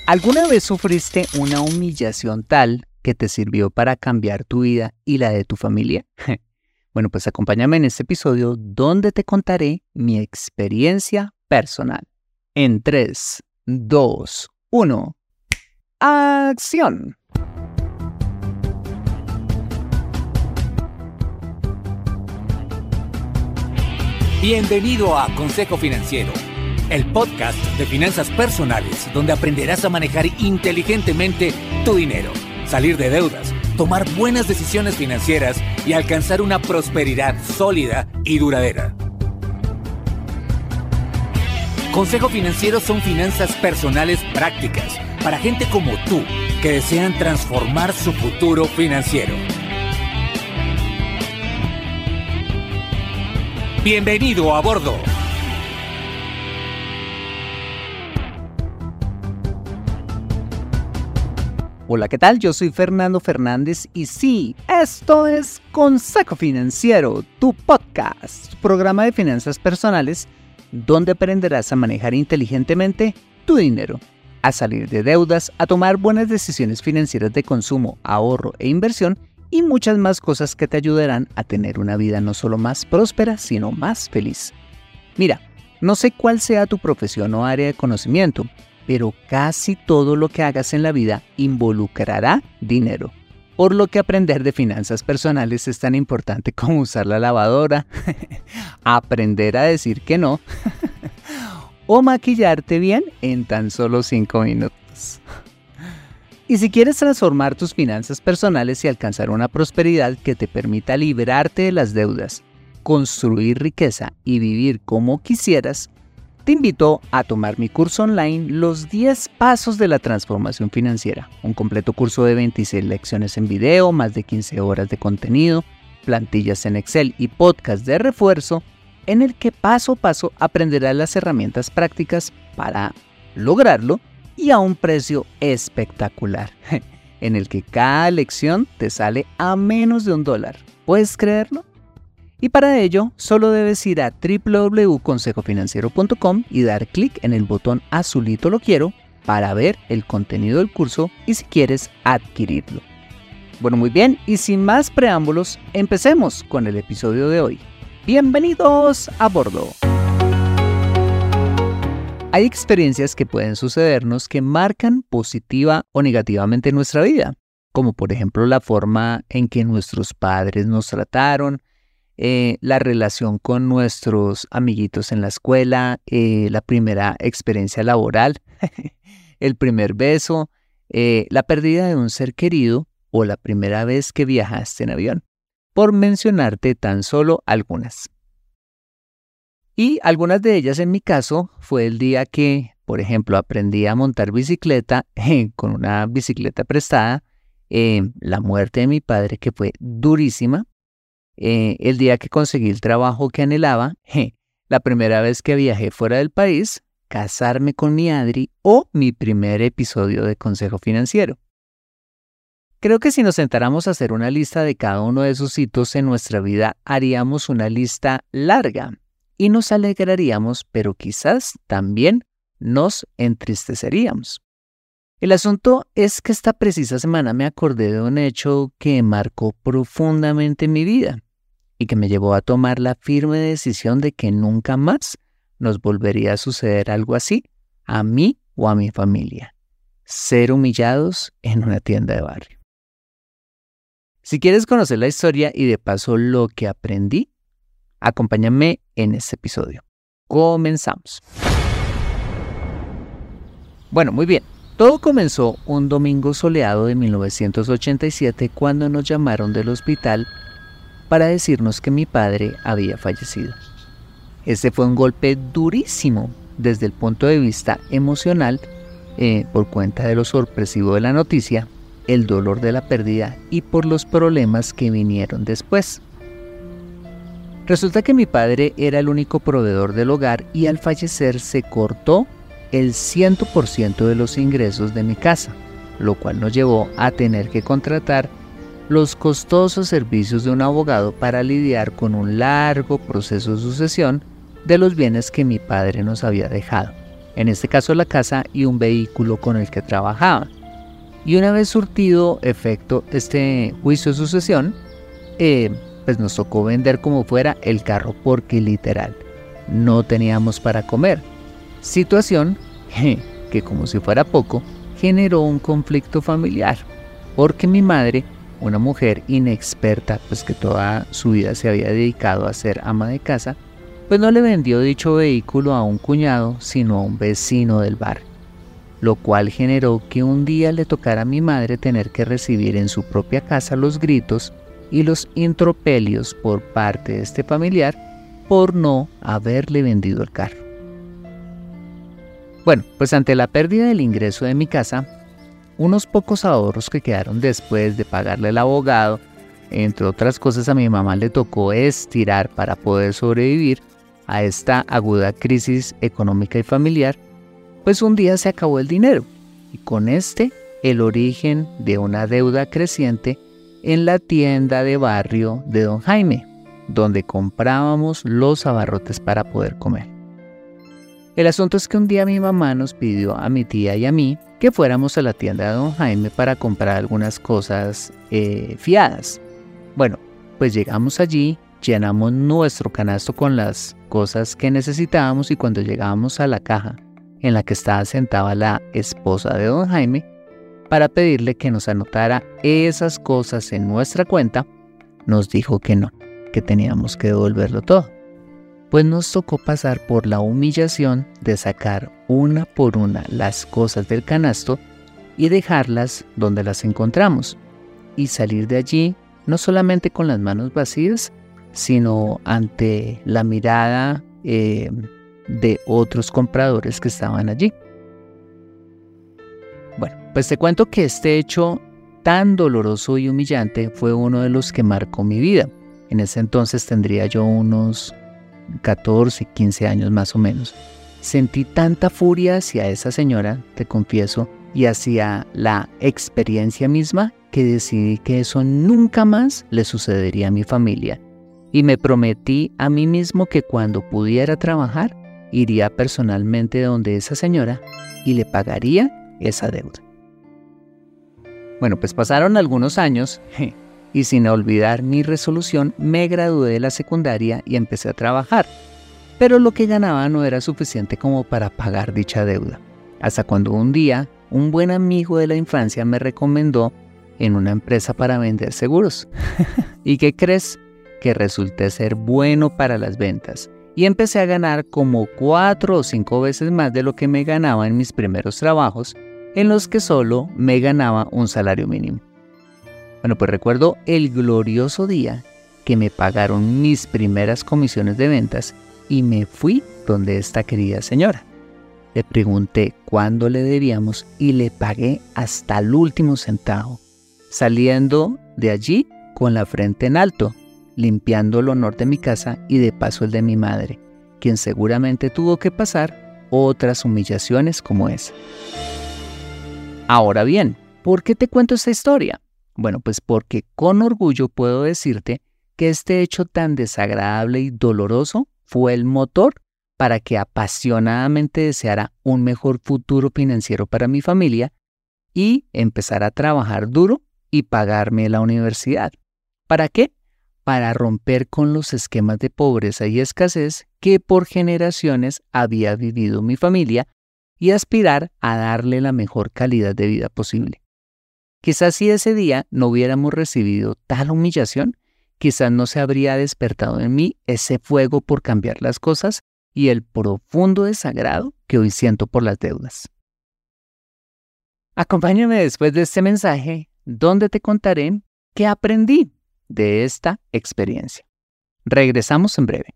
¿Alguna vez sufriste una humillación tal que te sirvió para cambiar tu vida y la de tu familia? Bueno, pues acompáñame en este episodio donde te contaré mi experiencia personal. En 3, 2, 1, ¡acción! Bienvenido a Consejo Financiero, el podcast de finanzas personales donde aprenderás a manejar inteligentemente tu dinero, salir de deudas, tomar buenas decisiones financieras y alcanzar una prosperidad sólida y duradera. Consejo Financiero son finanzas personales prácticas para gente como tú que desean transformar su futuro financiero. ¡Bienvenido a bordo! Hola, ¿qué tal? Yo soy Fernando Fernández y sí, esto es Consejo Financiero, tu podcast, tu programa de finanzas personales donde aprenderás a manejar inteligentemente tu dinero, a salir de deudas, a tomar buenas decisiones financieras de consumo, ahorro e inversión y muchas más cosas que te ayudarán a tener una vida no solo más próspera, sino más feliz. Mira, no sé cuál sea tu profesión o área de conocimiento, pero casi todo lo que hagas en la vida involucrará dinero. Por lo que aprender de finanzas personales es tan importante como usar la lavadora, aprender a decir que no, o maquillarte bien en tan solo 5 minutos. Y si quieres transformar tus finanzas personales y alcanzar una prosperidad que te permita librarte de las deudas, construir riqueza y vivir como quisieras, te invito a tomar mi curso online Los 10 Pasos de la Transformación Financiera, un completo curso de 26 lecciones en video, más de 15 horas de contenido, plantillas en Excel y podcast de refuerzo, en el que paso a paso aprenderás las herramientas prácticas para lograrlo y a un precio espectacular, en el que cada lección te sale a menos de $1. ¿Puedes creerlo? Y para ello, solo debes ir a www.consejofinanciero.com y dar clic en el botón azulito Lo quiero para ver el contenido del curso y si quieres adquirirlo. Bueno, muy bien, y sin más preámbulos, empecemos con el episodio de hoy. ¡Bienvenidos a bordo! Hay experiencias que pueden sucedernos que marcan positiva o negativamente nuestra vida, como por ejemplo la forma en que nuestros padres nos trataron, la relación con nuestros amiguitos en la escuela, la primera experiencia laboral, el primer beso, la pérdida de un ser querido o la primera vez que viajaste en avión, por mencionarte tan solo algunas. Y algunas de ellas en mi caso fue el día que, por ejemplo, aprendí a montar bicicleta con una bicicleta prestada, la muerte de mi padre que fue durísima, el día que conseguí el trabajo que anhelaba, la primera vez que viajé fuera del país, casarme con mi Adri o mi primer episodio de Consejo Financiero. Creo que si nos sentáramos a hacer una lista de cada uno de esos hitos en nuestra vida, haríamos una lista larga y nos alegraríamos, pero quizás también nos entristeceríamos. El asunto es que esta precisa semana me acordé de un hecho que marcó profundamente mi vida y que me llevó a tomar la firme decisión de que nunca más nos volvería a suceder algo así a mí o a mi familia. Ser humillados en una tienda de barrio. Si quieres conocer la historia y de paso lo que aprendí, acompáñame en este episodio. Comenzamos. Bueno, muy bien. Todo comenzó un domingo soleado de 1987 cuando nos llamaron del hospital para decirnos que mi padre había fallecido. Este fue un golpe durísimo desde el punto de vista emocional, por cuenta de lo sorpresivo de la noticia, el dolor de la pérdida y por los problemas que vinieron después. Resulta que mi padre era el único proveedor del hogar y al fallecer se cortó el 100% de los ingresos de mi casa, lo cual nos llevó a tener que contratar los costosos servicios de un abogado para lidiar con un largo proceso de sucesión de los bienes que mi padre nos había dejado. en este caso la casa y un vehículo con el que trabajaba. Y una vez surtido efecto este juicio de sucesión, pues nos tocó vender como fuera el carro porque literal no teníamos para comer. Situación que, como si fuera poco, generó un conflicto familiar, porque mi madre, una mujer inexperta, pues que toda su vida se había dedicado a ser ama de casa, pues no le vendió dicho vehículo a un cuñado, sino a un vecino del barrio, lo cual generó que un día le tocara a mi madre tener que recibir en su propia casa los gritos y los intropelios por parte de este familiar por no haberle vendido el carro. Bueno, pues ante la pérdida del ingreso de mi casa, unos pocos ahorros que quedaron después de pagarle al abogado, entre otras cosas a mi mamá le tocó estirar para poder sobrevivir a esta aguda crisis económica y familiar, pues un día se acabó el dinero y con el origen de una deuda creciente en la tienda de barrio de don Jaime, donde comprábamos los abarrotes para poder comer. El asunto es que un día mi mamá nos pidió a mi tía y a mí que fuéramos a la tienda de don Jaime para comprar algunas cosas fiadas. Bueno, pues llegamos allí, llenamos nuestro canasto con las cosas que necesitábamos y cuando llegábamos a la caja en la que estaba sentada la esposa de don Jaime para pedirle que nos anotara esas cosas en nuestra cuenta, nos dijo que no, que teníamos que devolverlo todo. Pues nos tocó pasar por la humillación de sacar una por una las cosas del canasto y dejarlas donde las encontramos y salir de allí no solamente con las manos vacías, sino ante la mirada de otros compradores que estaban allí. Bueno, pues te cuento que este hecho tan doloroso y humillante fue uno de los que marcó mi vida. En ese entonces tendría yo unos 14, 15 años más o menos. Sentí tanta furia hacia esa señora, te confieso, y hacia la experiencia misma, que decidí que eso nunca más le sucedería a mi familia. Y me prometí a mí mismo que cuando pudiera trabajar, iría personalmente donde esa señora y le pagaría esa deuda. Bueno, pues pasaron algunos años y sin olvidar mi resolución me gradué de la secundaria y empecé a trabajar. Pero lo que ganaba no era suficiente como para pagar dicha deuda. Hasta cuando un día un buen amigo de la infancia me recomendó en una empresa para vender seguros. ¿Y qué crees? Que resulté ser bueno para las ventas y empecé a ganar como 4 o 5 veces más de lo que me ganaba en mis primeros trabajos, en los que solo me ganaba un salario mínimo. Bueno, pues recuerdo el glorioso día que me pagaron mis primeras comisiones de ventas y me fui donde esta querida señora. Le pregunté cuándo le debíamos y le pagué hasta el último centavo, saliendo de allí con la frente en alto, limpiando el honor de mi casa y de paso el de mi madre, quien seguramente tuvo que pasar otras humillaciones como esa. Ahora bien, ¿por qué te cuento esta historia? Bueno, pues porque con orgullo puedo decirte que este hecho tan desagradable y doloroso fue el motor para que apasionadamente deseara un mejor futuro financiero para mi familia y empezar a trabajar duro y pagarme la universidad. ¿Para qué? Para romper con los esquemas de pobreza y escasez que por generaciones había vivido mi familia y aspirar a darle la mejor calidad de vida posible. Quizás si ese día no hubiéramos recibido tal humillación, quizás no se habría despertado en mí ese fuego por cambiar las cosas y el profundo desagrado que hoy siento por las deudas. Acompáñame después de este mensaje, donde te contaré qué aprendí de esta experiencia. Regresamos en breve.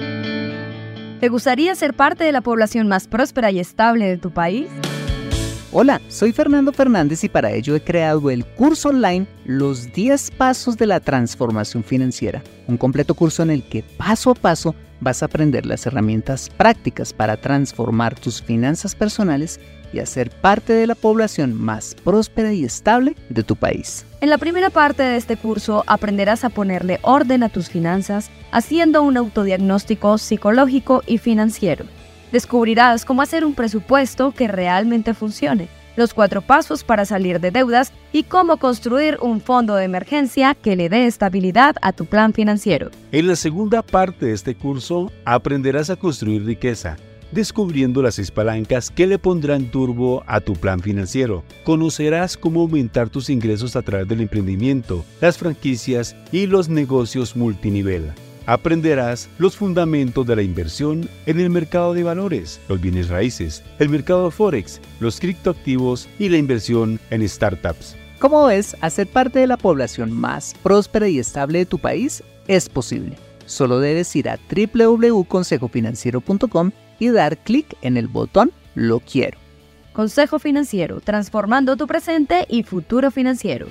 ¿Te gustaría ser parte de la población más próspera y estable de tu país? Hola, soy Fernando Fernández y para ello he creado el curso online Los 10 Pasos de la Transformación Financiera, un completo curso en el que paso a paso vas a aprender las herramientas prácticas para transformar tus finanzas personales y hacer parte de la población más próspera y estable de tu país. En la primera parte de este curso aprenderás a ponerle orden a tus finanzas haciendo un autodiagnóstico psicológico y financiero. Descubrirás cómo hacer un presupuesto que realmente funcione, los 4 pasos para salir de deudas y cómo construir un fondo de emergencia que le dé estabilidad a tu plan financiero. En la segunda parte de este curso aprenderás a construir riqueza, descubriendo las 6 palancas que le pondrán turbo a tu plan financiero. Conocerás cómo aumentar tus ingresos a través del emprendimiento, las franquicias y los negocios multinivel. Aprenderás los fundamentos de la inversión en el mercado de valores, los bienes raíces, el mercado de Forex, los criptoactivos y la inversión en startups. Como ves, hacer parte de la población más próspera y estable de tu país es posible. Solo debes ir a www.consejofinanciero.com y dar clic en el botón Lo quiero. Consejo Financiero, transformando tu presente y futuro financiero.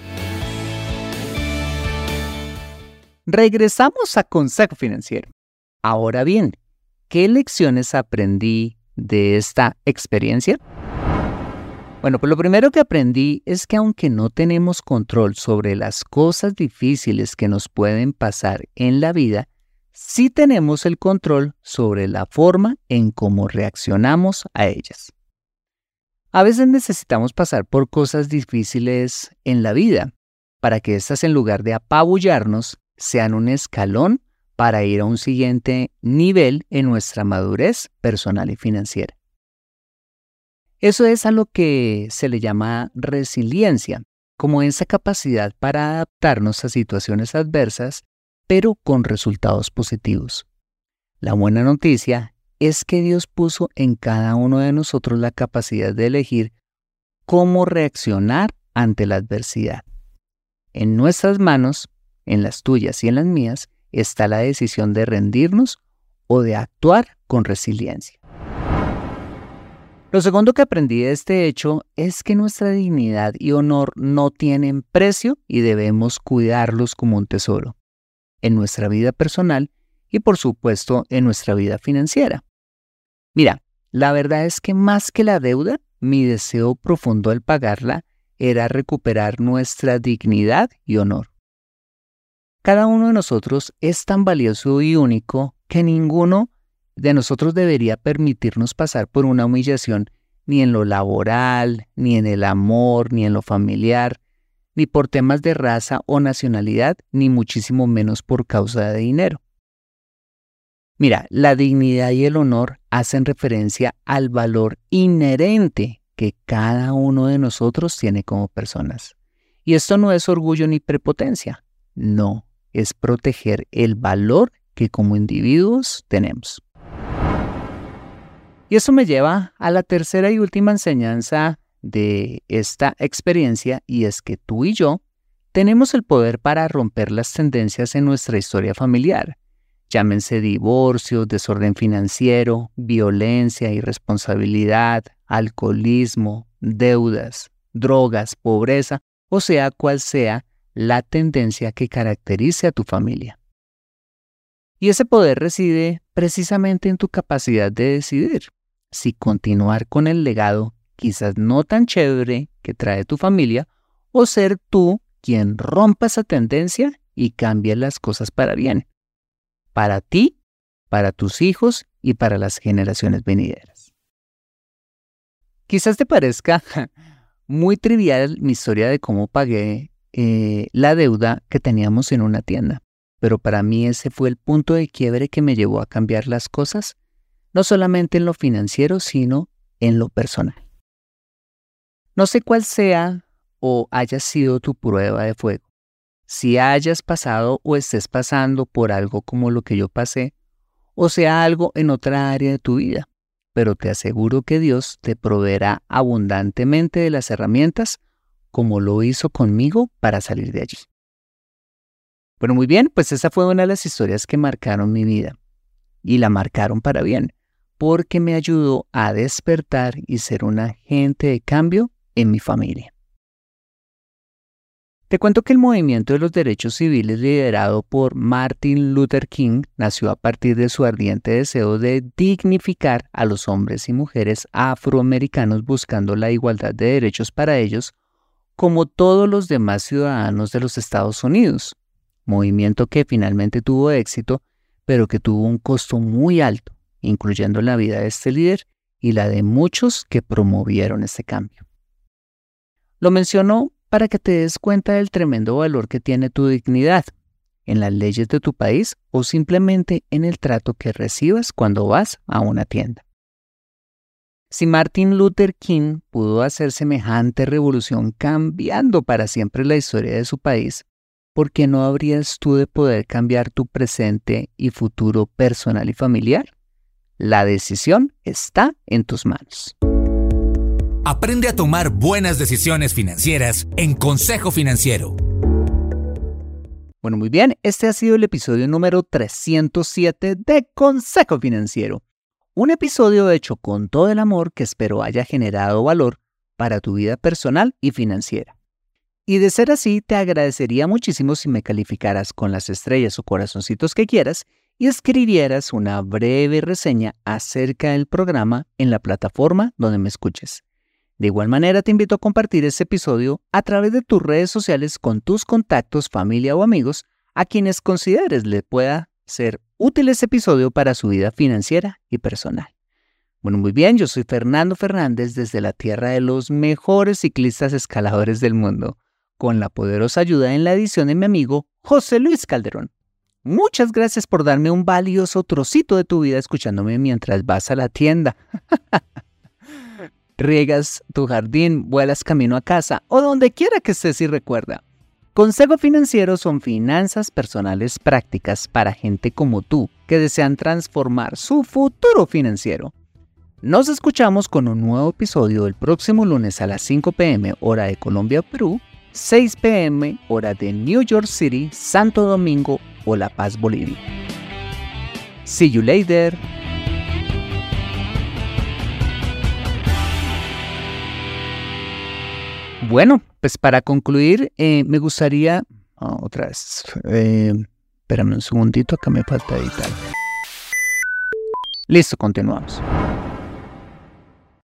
Regresamos a Consejo Financiero. Ahora bien, ¿qué lecciones aprendí de esta experiencia? Bueno, pues lo primero que aprendí es que aunque no tenemos control sobre las cosas difíciles que nos pueden pasar en la vida, sí tenemos el control sobre la forma en cómo reaccionamos a ellas. A veces necesitamos pasar por cosas difíciles en la vida para que éstas, en lugar de apabullarnos, sean un escalón para ir a un siguiente nivel en nuestra madurez personal y financiera. Eso es a lo que se le llama resiliencia, como esa capacidad para adaptarnos a situaciones adversas, pero con resultados positivos. La buena noticia es que Dios puso en cada uno de nosotros la capacidad de elegir cómo reaccionar ante la adversidad. En nuestras manos, en las tuyas y en las mías, está la decisión de rendirnos o de actuar con resiliencia. Lo segundo que aprendí de este hecho es que nuestra dignidad y honor no tienen precio y debemos cuidarlos como un tesoro, en nuestra vida personal y por supuesto en nuestra vida financiera. Mira, la verdad es que más que la deuda, mi deseo profundo al pagarla era recuperar nuestra dignidad y honor. Cada uno de nosotros es tan valioso y único que ninguno de nosotros debería permitirnos pasar por una humillación ni en lo laboral, ni en el amor, ni en lo familiar, ni por temas de raza o nacionalidad, ni muchísimo menos por causa de dinero. Mira, la dignidad y el honor hacen referencia al valor inherente que cada uno de nosotros tiene como personas. Y esto no es orgullo ni prepotencia, no, es proteger el valor que como individuos tenemos. Y eso me lleva a la tercera y última enseñanza de esta experiencia, y es que tú y yo tenemos el poder para romper las tendencias en nuestra historia familiar. Llámense divorcio, desorden financiero, violencia, irresponsabilidad, alcoholismo, deudas, drogas, pobreza, o sea cual sea la tendencia que caracterice a tu familia. Y ese poder reside precisamente en tu capacidad de decidir si continuar con el legado quizás no tan chévere que trae tu familia, o ser tú quien rompa esa tendencia y cambie las cosas para bien. Para ti, para tus hijos y para las generaciones venideras. Quizás te parezca muy trivial mi historia de cómo pagué la deuda que teníamos en una tienda, pero para mí ese fue el punto de quiebre que me llevó a cambiar las cosas, no solamente en lo financiero, sino en lo personal. No sé cuál sea o haya sido tu prueba de fuego. Si hayas pasado o estés pasando por algo como lo que yo pasé, o sea algo en otra área de tu vida, pero te aseguro que Dios te proveerá abundantemente de las herramientas como lo hizo conmigo para salir de allí. Bueno, muy bien, pues esa fue una de las historias que marcaron mi vida, y la marcaron para bien, porque me ayudó a despertar y ser un agente de cambio en mi familia. Te cuento que el movimiento de los derechos civiles liderado por Martin Luther King nació a partir de su ardiente deseo de dignificar a los hombres y mujeres afroamericanos buscando la igualdad de derechos para ellos como todos los demás ciudadanos de los Estados Unidos. Movimiento que finalmente tuvo éxito, pero que tuvo un costo muy alto, incluyendo la vida de este líder y la de muchos que promovieron este cambio. Lo menciono para que te des cuenta del tremendo valor que tiene tu dignidad en las leyes de tu país o simplemente en el trato que recibas cuando vas a una tienda. Si Martin Luther King pudo hacer semejante revolución cambiando para siempre la historia de su país, ¿por qué no habrías tú de poder cambiar tu presente y futuro personal y familiar? La decisión está en tus manos. Aprende a tomar buenas decisiones financieras en Consejo Financiero. Bueno, muy bien, este ha sido el episodio número 307 de Consejo Financiero. Un episodio hecho con todo el amor que espero haya generado valor para tu vida personal y financiera. Y de ser así, te agradecería muchísimo si me calificaras con las estrellas o corazoncitos que quieras y escribieras una breve reseña acerca del programa en la plataforma donde me escuches. De igual manera, te invito a compartir este episodio a través de tus redes sociales con tus contactos, familia o amigos a quienes consideres les pueda ser útil este episodio para su vida financiera y personal. Bueno, muy bien, yo soy Fernando Fernández desde la tierra de los mejores ciclistas escaladores del mundo, con la poderosa ayuda en la edición de mi amigo José Luis Calderón. Muchas gracias por darme un valioso trocito de tu vida escuchándome mientras vas a la tienda. Riegas tu jardín, vuelas camino a casa o donde quiera que estés y recuerda. Consejo Financiero son finanzas personales prácticas para gente como tú que desean transformar su futuro financiero. Nos escuchamos con un nuevo episodio el próximo lunes a las 5 p.m. hora de Colombia, Perú, 6 p.m. hora de New York City, Santo Domingo o La Paz, Bolivia. See you later. Bueno, pues para concluir, me gustaría... otra vez. Espérame un segundito, acá me falta editar. Listo, continuamos.